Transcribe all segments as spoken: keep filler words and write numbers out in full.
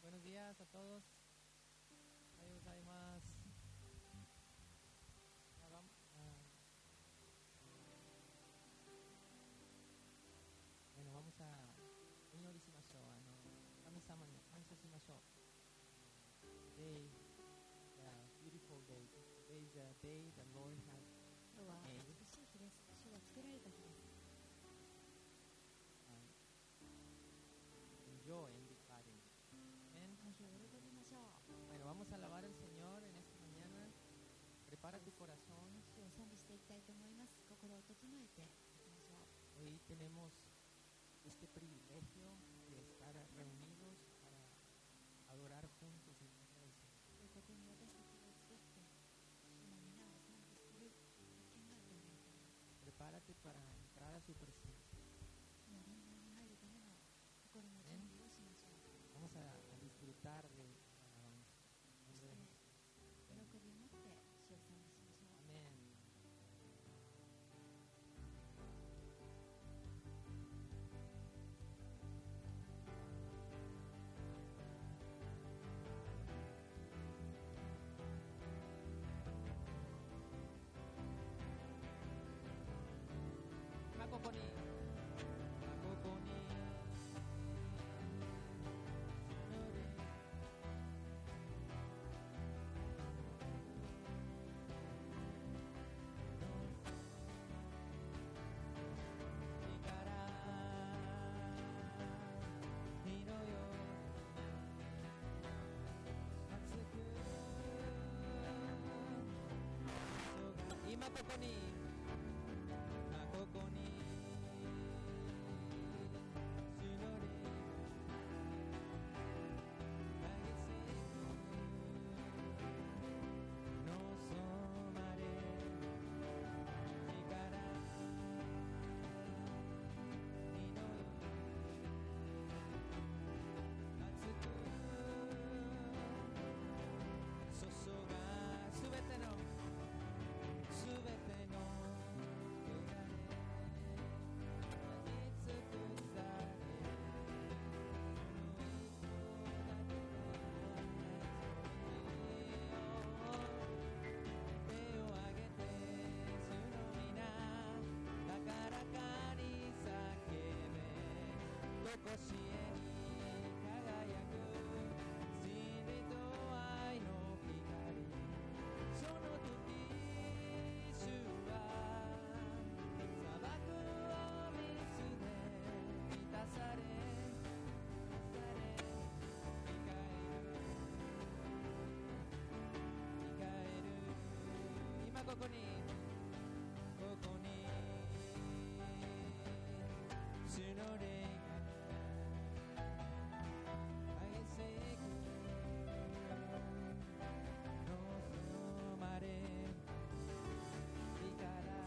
Buenos días a todos. Ahí os hay más. Ah, vam- ah, bueno, vamos a お祈りしましょう。あの神様に感謝しましょう。Today is a beautiful day. Today is a day the Lord has 今日は made. 美しい日です。主が作られた日です。 Um, enjoy and be glad in it. Amen. この日を喜びましょう。 Bueno, vamos a alabar al Señor en esta mañana. Prepara tu corazón. 主を賛美していきたいと思います。心を整えていきましょう。 Hoy tenemos este privilegio de estar reunidos para adorar juntos en nombre del Señor. ここに私たちが集って主の皆を賛美する権があるように思います。 Prepárate para entrar a su presencia. 主の臨在に入るための心の準備をしましょう。 Vamos a, a disfrutar de la alabanza. En そ nombre し de て喜びを持って主を賛美しましょう。 Amén. Makokoni. Makokoni. 今ここに、今ここに、主の霊が激しく望まれ、力にのよ熱く注がすべてのすべての汚れに尽くされ、その糸だけで手を上げて主の皆高らかに叫べ、とこしえに輝く真理と愛の光、その時され、され、見返る、見返る、今ここに、ここに、主の霊が愛せく望まれ、身から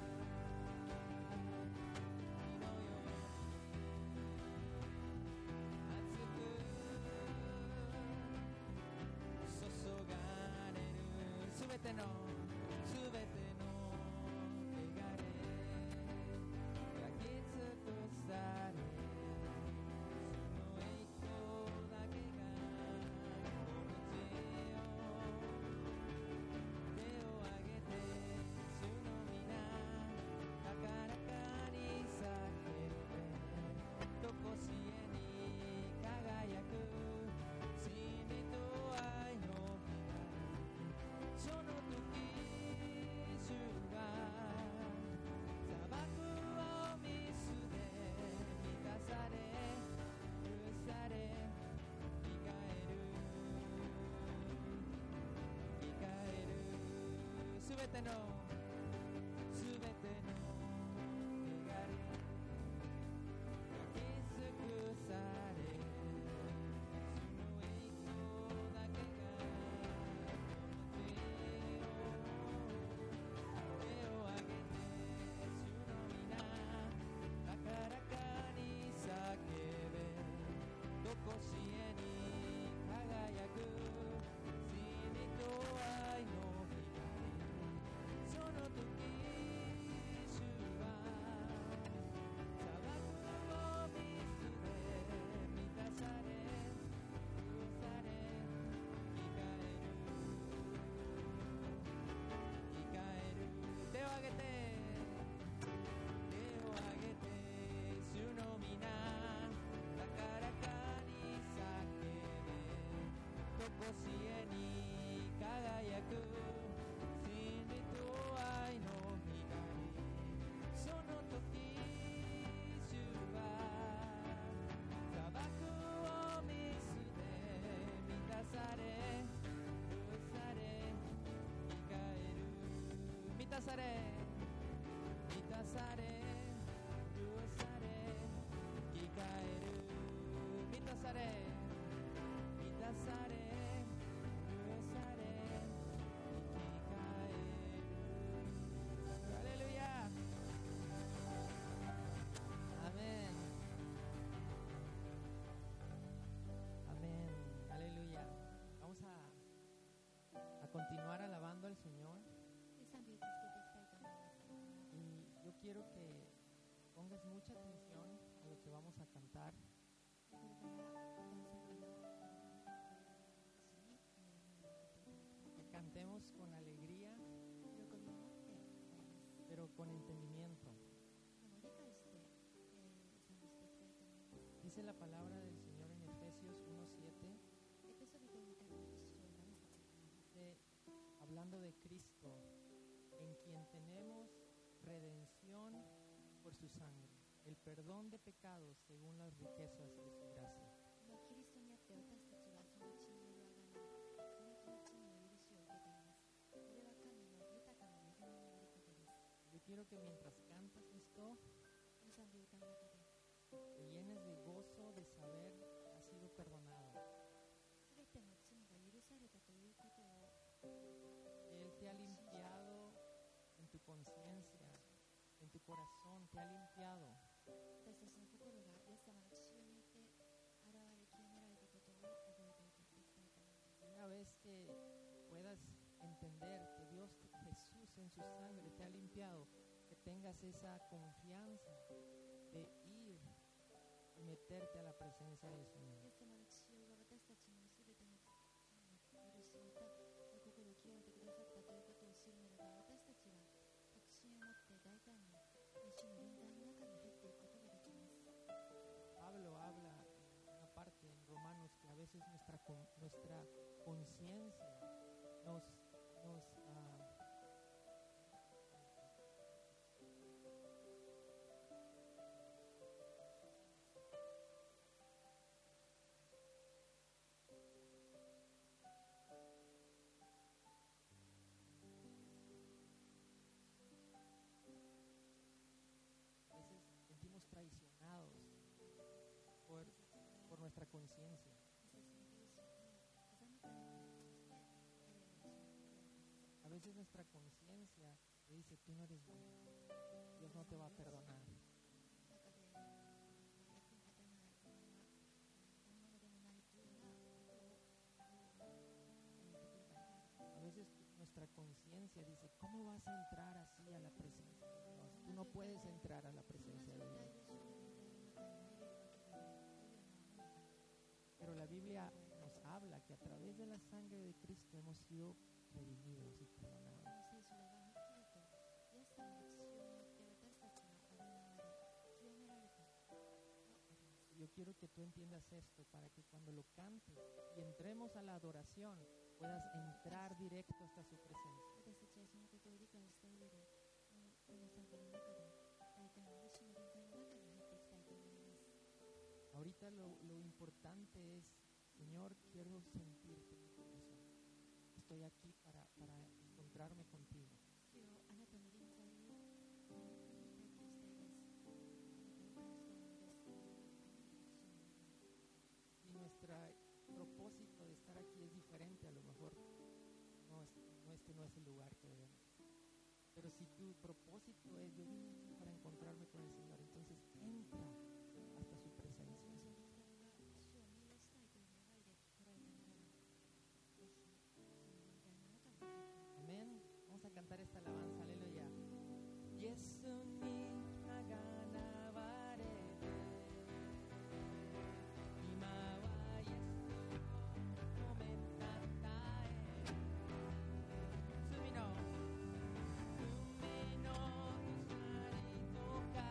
注がれるすべてのすべての汚れ焼き尽くされ、その栄光だけがこの地を手を上げて主の皆高らかに叫べ、とこしえに輝く真理と愛の光、その時主が砂漠を水で満たされ、許され、見返る、見返る、すべてのすべての汚れ焼き尽くされ、とこしえに輝く真理と愛の光、 しえに輝く真理と愛の光その時主は砂漠を見捨て満たされ許され生き返る満たされ満たされ許され生き返る満たされ満たされ許され生き返るハレルヤamén amén aleluya vamos a a continuar alabando al Señor で賛美を続けていきたいと思います。 y yo quiero que pongas mucha atención a lo que vamos a cantar これから歌う賛美の歌詞に耳を向けていただき que cantemos con alegría 喜びを持って歌います。 pero con entendimiento でも理解して、えー、賛美していきたいと思います。 dice la palabra del Señor en Efesios uno siete エペソビトへの手紙いっ章なな節 dice, hablando de Cristo en quien tenemos redención por su sangre el perdón de pecados según las riquezas de su gracia このキリストにあって私たちはその血によるあがない過激な罪の許しを受けています。これは神の豊かな恵みによることです。 yo quiero que mientras cantas esto この賛美を歌う中で te llenes de gozo de saber que has sido perdonado すべての罪が許されたということを Él te ha limpiado en tu conciencia en tu corazón te ha limpiado 私たちの心がイエス様の血潮によって現れ清められたことを覚えておいていきたいと思います。 una vez que puedas entender que Dios Jesús en su sangre te ha limpiado que tengas esa confianza de ir y meterte a la presencia del イ Señor エス様の血潮が私たちのすべての罪の許しまた心を清めてくださったということを知るならば私たちは確信を持って大胆に主の臨在の中に入っていくことができます。 Pablo habla en una parte en Romanos que a veces nuestra con- nuestra conciencia nos nos ah, a veces sentimos traicionados por, por nuestra conciencia. 私たちの許しに欺かれてそして彼らの主に A veces nuestra conciencia te dice, tú no eres bueno, Dios no te va a perdonar. 中でまあ役に立たないこんな何者でもないというようなことを言ってくる場合があります。 A veces nuestra conciencia dice, ¿cómo vas a entrar así a la presencia de Dios? Tú no puedes entrar a la そんな presencia 状 de 態 Dios. で主の臨在の中に入れるわけがないというような思いが Pero la Biblia nos habla que a través de la sangre de Cristo hemos sido redimidos y こ perdonados. の聖書でははっきりとイエス様の血潮によって私たちは贖われ清められたとあります。 Yo quiero que tú entiendas esto para que cuando lo cantes y entremos a la adoración puedas entrar directo hasta su presencia. 私たちはそのことを理解した上でこの賛美の中で大胆に主の臨在の中に入っていきたいと思います。 Ahorita lo, lo importante es, Señor, quiero sentirte en mi corazón. Estoy aquí para, para encontrarme contigo. 主よあなたの臨在を本当に体験したいです。あなたを感じたいのです。主の臨在 Y nuestro propósito de estar aquí es diferente, a lo mejor no, es, no este no es el lugar que debemos. Pero si tu propósito es yo vine aquí para encontrarme con el Señor, entonces entra hasta su presencia. 私の来たのが主を見出したいという願いで来られたならばぜひ主の臨在の中に入っていき Amén. Vamos a cantar esta alabanza, aleluya. Yesu ni aganabarete. Ima wa Yesu no komentatae. Sumi no, sumi no usari tokai.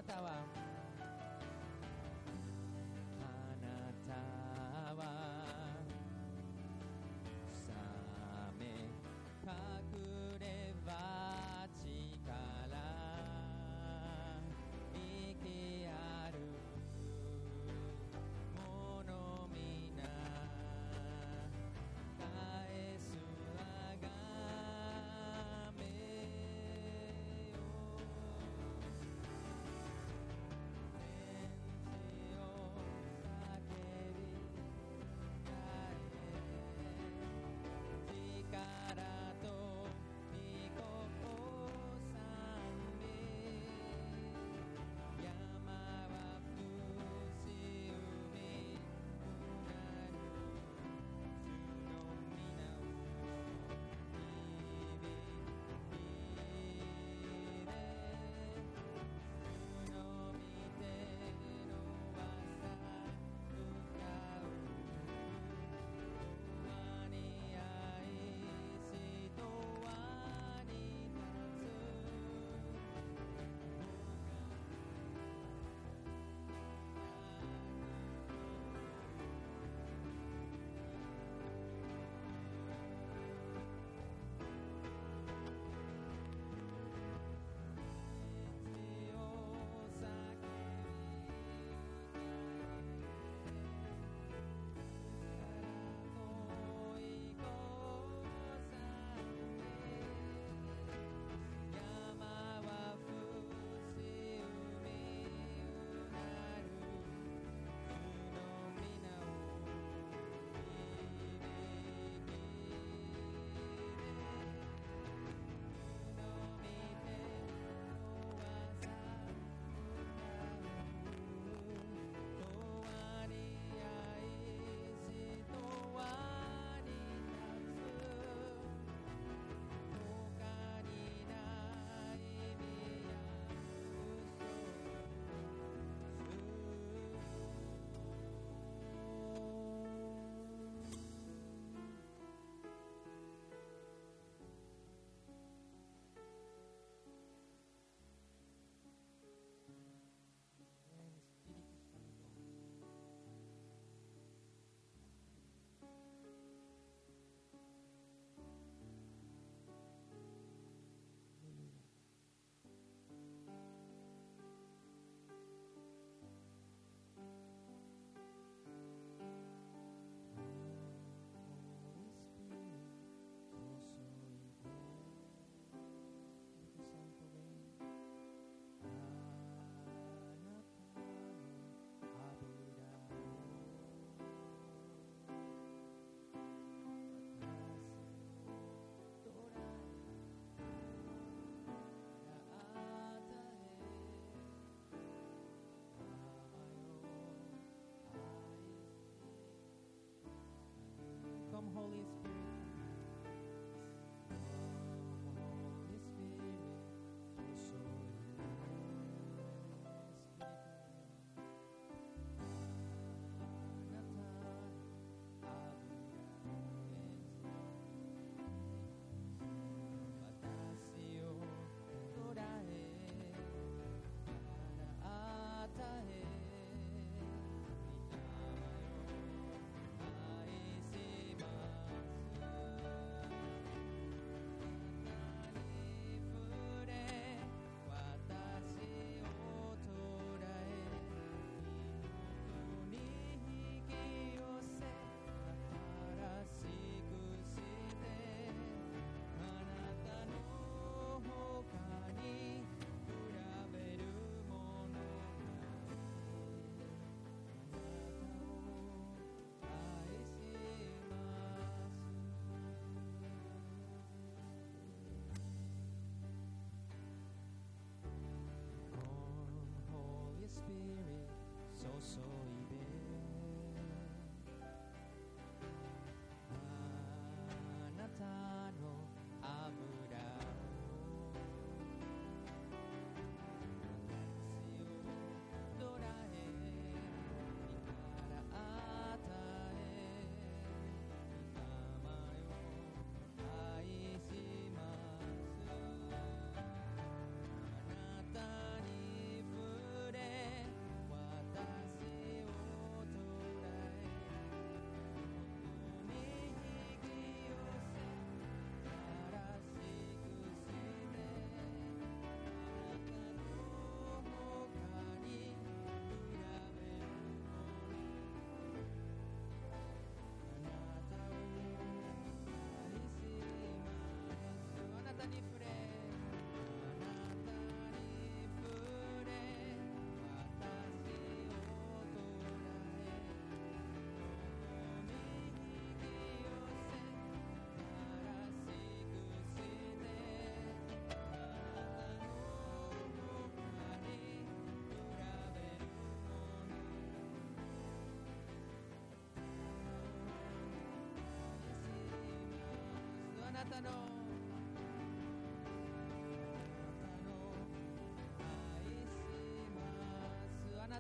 たはあなたは覚め隠れば力生きあるものみな返すあがめよ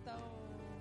たをあなたを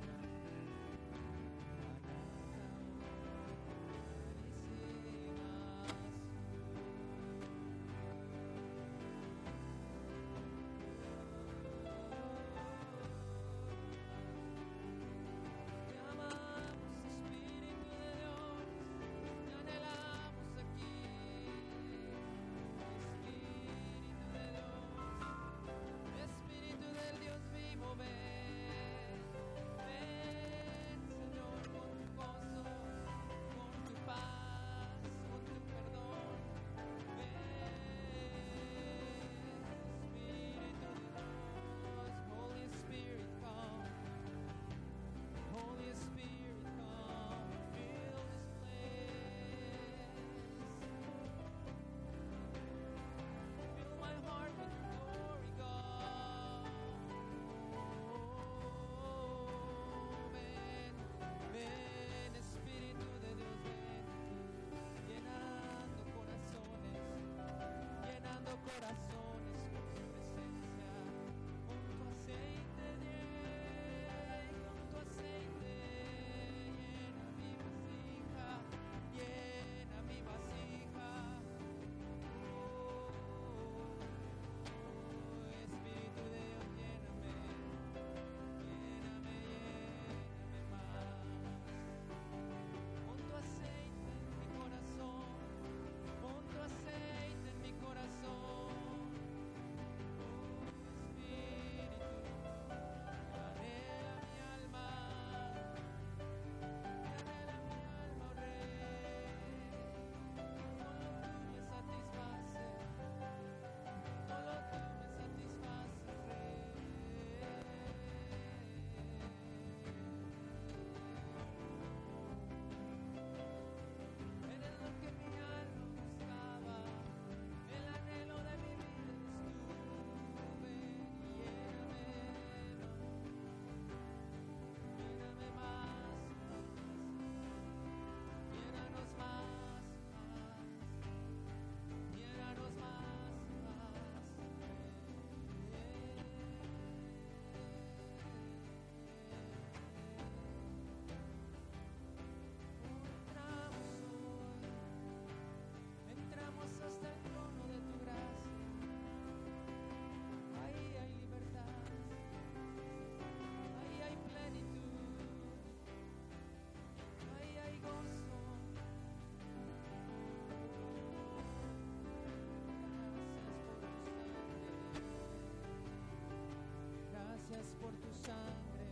por tu sangre,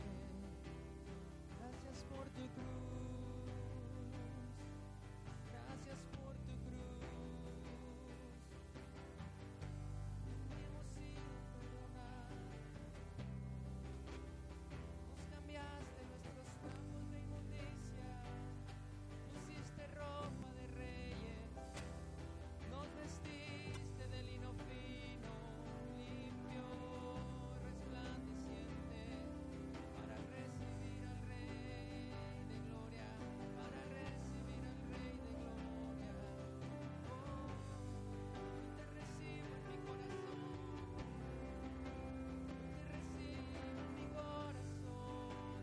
gracias por tu cruz, gracias por tu cruz. Hemos sido perdonados, nos cambiaste nuestros campos de inmundicia, pusiste ropa de reyes, nos vestiste de lino fino, limpio, resplandeciente, para recibir al Rey de gloria, para recibir al Rey de gloria. Oh, te recibo en mi corazón, te recibo en mi corazón,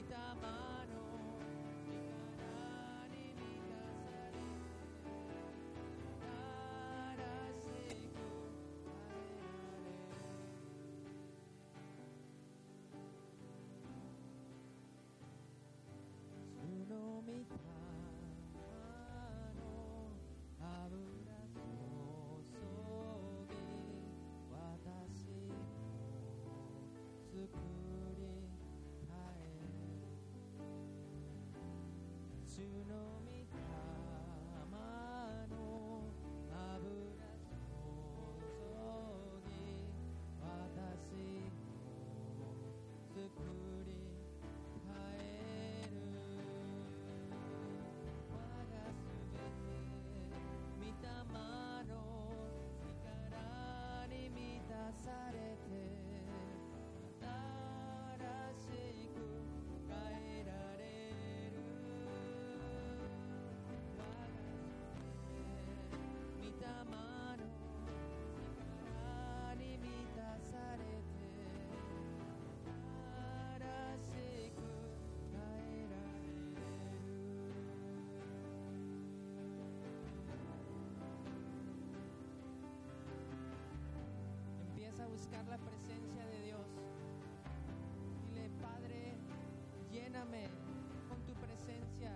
buscar la presencia de Dios. Dile, Padre, lléname con tu presencia.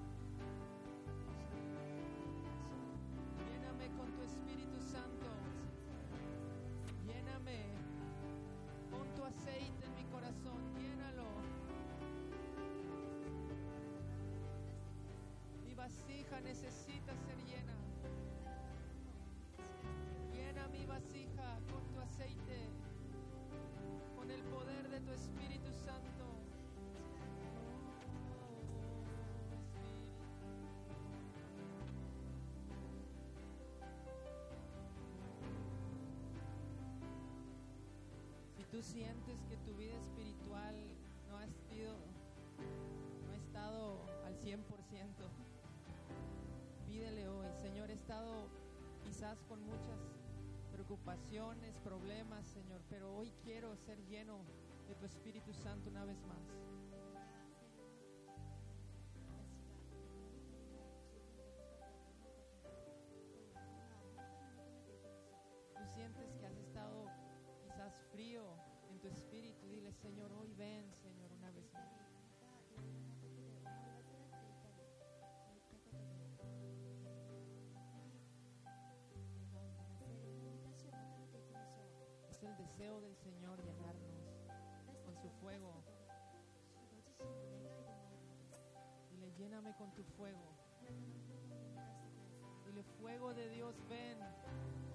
Lléname con tu Espíritu Santo. Lléname. Pon tu aceite en mi corazón. Llénalo. Mi vasija necesita ser llena. Llena mi vasija con tu aceite, con el poder de tu Espíritu Santo. Si tú sientes que tu vida espiritual no ha sido, no ha estado al cien por ciento, pídele hoy: Señor, he estado quizás con muchas preocupaciones, problemas, Señor, pero hoy quiero ser lleno de tu Espíritu Santo una vez más. Tú sientes que has estado quizás frío en tu espíritu, dile: Señor, hoy ven, Señor, una vez más. El deseo del Señor llenarnos con su fuego. Dile: lléname con tu fuego. Dile: fuego de Dios, ven.